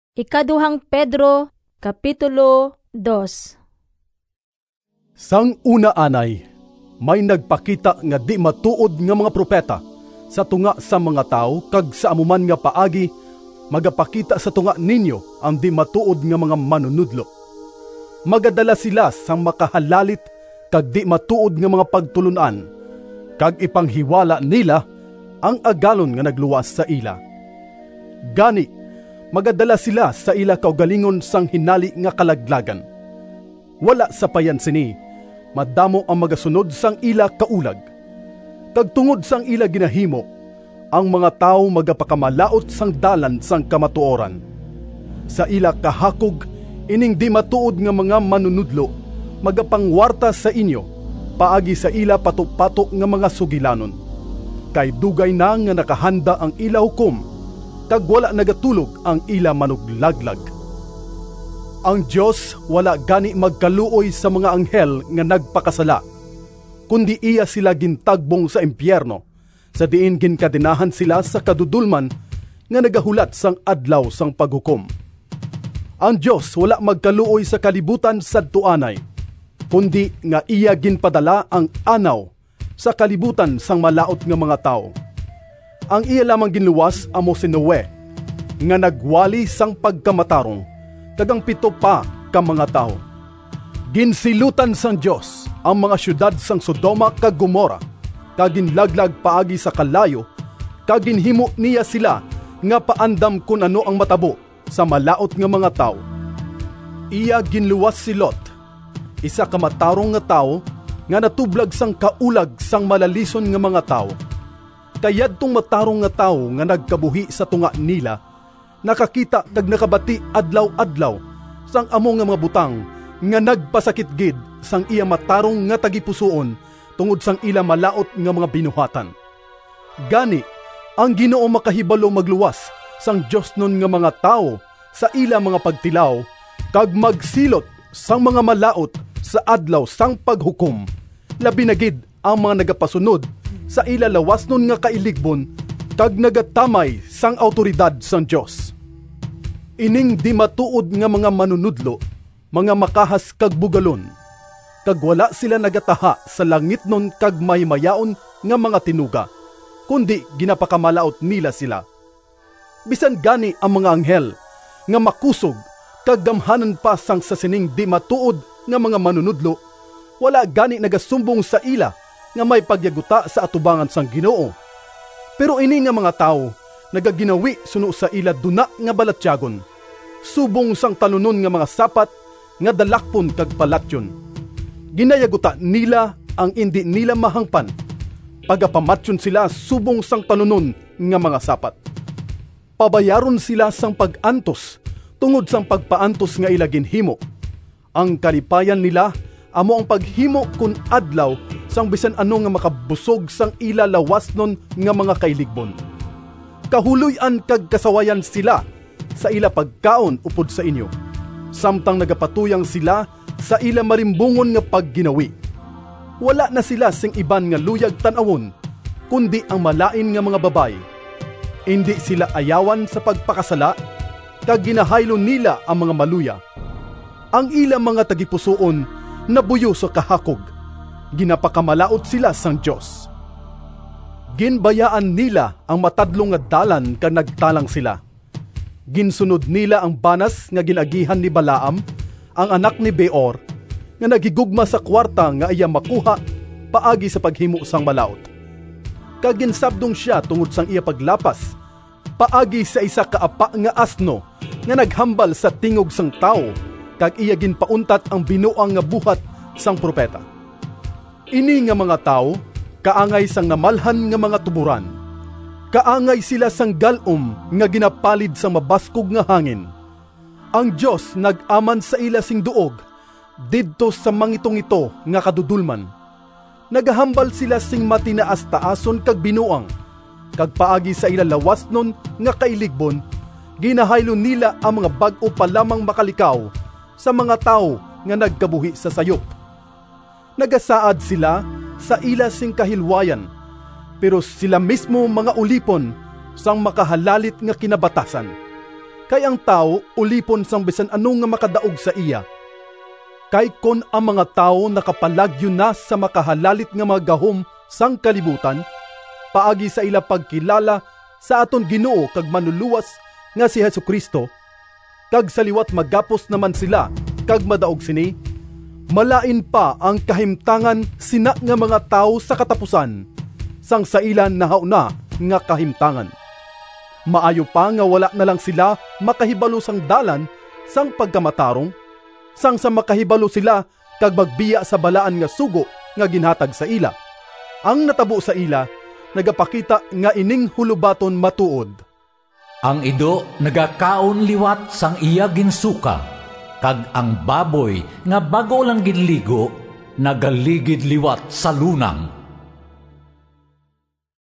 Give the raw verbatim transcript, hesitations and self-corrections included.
Ikaduhang Pedro, Kapitulo dos. Sang una anay, may nagpakita nga di matuod nga mga propeta sa tunga sa mga tao kag sa amuman nga paagi magapakita sa tunga ninyo ang di matuod nga mga manunudlo. Magadala sila sang makahalalit kag di matuod nga mga pagtulunan kag ipanghiwala nila ang agalon nga nagluwas sa ila. Gani, magadala sila sa ila kaugalingon sang hinali nga kalaglagan. Wala sa payan sini, madamo ang magasunod sang ila kaulag. Kag tungod sang ila ginahimo, ang mga tao magapakamalaot sang dalan sang kamatuoran. Sa ila kahakog, ining di matuod nga mga manunudlo, magapangwarta sa inyo, paagi sa ila patok-patok nga mga sugilanon. Kay dugay na nga nakahanda ang ila hukom, kag wala nagatulog ang ila manuglaglag. Ang Diyos wala gani magkaluoy sa mga anghel nga nagpakasala, kundi iya sila gintagbong sa impyerno, sa diin ginkadinahan sila sa kadudulman nga nagahulat sang adlaw sang paghukom. Ang Diyos wala magkaluoy sa kalibutan sadtuanay, kundi nga iya ginpadala ang anaw sa kalibutan sang malaot nga mga tao. Ang iya lamang ginluwas amo si Noe, nga nagwali sang pagkamatarong, kagang pito pa ka mga tao. Ginsilutan sang Diyos ang mga syudad sang Sodoma kag Gomora, kag ginlaglag paagi sa kalayo, kag ginhimo niya sila nga paandam kun ano ang matabo sa malaot nga mga tao. Iya ginluwas si Lot, isa ka matarong nga tao nga natublag sang kaulag sang malalison nga mga tao. Kayad tong matarong nga tao nga nagkabuhi sa tunga nila, nakakita kag nakabati adlaw-adlaw sang amo nga mga butang nga nagpasakit gid sang iya matarong nga tagipusoon tungod sang ila malaot nga mga binuhatan. Gani, ang Ginoo makahibalo magluwas sang Dios nun nga mga tao sa ila mga pagtilaw kag magsilot sang mga malaot sa adlaw sang paghukom. Labi na gid ang mga nagapasunod sa ila lawas nun nga kailigbon kag nagatamay sang autoridad sang Dios. Ining di matuod nga mga manunudlo, mga makahas kag bugalon, kag wala sila nagataha sa langit nun kag maymayaon nga mga tinuga, kundi ginapakamalaot nila sila. Bisan gani ang mga anghel nga makusog kag gamhanan pa sang sa sining di matuod nga mga manunudlo, wala gani nagasumbong sa ila nga may pagyaguta sa atubangan sang Ginoo. Pero ini nga mga tao nagaginawi suno sa ila duna nga balatyagon, subong sang talunon nga mga sapat nga dalakpon kag palatyon. Ginayaguta nila ang indi nila mahangpan, pagapamatyon sila subong sang talunon nga mga sapat. Pabayaron sila sang pag-antos tungod sang pagpaantos nga ila ginhimo. Ang kalipayan nila amo ang paghimo kun adlaw sang bisan ano nga makabusog sang ila lawas nun nga mga kailigbon. Kahuluyan kag kasawayan sila sa ila pagkaon upod sa inyo, samtang nagapatuyang sila sa ila marimbungon nga pagginawi. Wala na sila sing iban nga luyag tan-awon, kundi ang malain nga mga babay. Indi sila ayawan sa pagpakasala, kag ginahaylo nila ang mga maluya. Ang ila mga tagipusoon nabuyo sa kahakog, ginapakamalaot sila sang Diyos. Ginbayaan nila ang matadlong nga dalan kag nagtalang sila. Ginsunod nila ang banas nga ginagihan ni Balaam, ang anak ni Beor, nga nagigugma sa kwarta nga iya makuha paagi sa paghimo sang malaot. Kag ginsabdong siya tungod sang iya paglapas, paagi sa isa kaapa nga asno nga naghambal sa tingog sang tao, kag iya ginpauntat ang binuang nga buhat sang propeta. Ini nga mga tao, kaangay sang namalhan nga mga tuburan. Kaangay sila sang galom nga ginapalid sa mabaskog nga hangin. Ang Diyos nag-aman sa ila sing duog, didto sa mangitong ito nga kadudulman. Nagahambal sila sing matinaas-taason kag binuang, kag paagi sa ila lawas nun nga kailigbon, ginahaylo nila ang mga bag-o pa lamang makalikaw sa mga tao nga nagkabuhi sa sayop. Nagasaad sila sa ila sing kahilwayan, pero sila mismo mga ulipon sang makahalalit nga kinabatasan. Kay ang tao ulipon sang bisan anong nga makadaog sa iya. Kay kon ang mga tao nakapalagyo na sa makahalalit nga mga gahom sang kalibutan, paagi sa ila pagkilala sa aton Ginoo kag manluluwas nga si Hesukristo, kag sa liwat magapos naman sila kag madaog sini, malain pa ang kahimtangan sina nga mga tao sa katapusan, sang sa ilan nahauna nga kahimtangan. Maayo pa nga wala na lang sila makahibalo sang dalan sang pagkamatarong, sang sa makahibalo sila kag magbiya sa balaan nga sugo nga ginhatag sa ila. Ang natabo sa ila, nagapakita nga ining hulubaton matuod. Ang ido nagakaon liwat sang iya ginsuka, kag ang baboy nga bago lang ginligo, nagaligid liwat sa lunang.